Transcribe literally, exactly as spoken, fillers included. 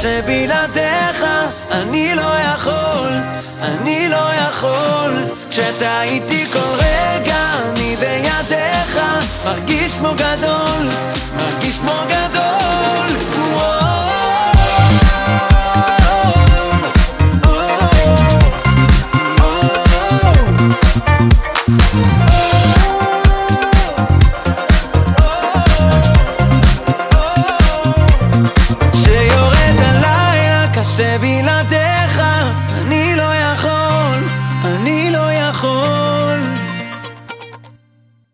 קשה בלעדיך, אני לא יכול, אני לא יכול. כשאתה איתי כל רגע אני בידיך, מרגיש כמו גדול, מרגיש כמו גדול. שיורד הלילה, קשה בלעדיך, אני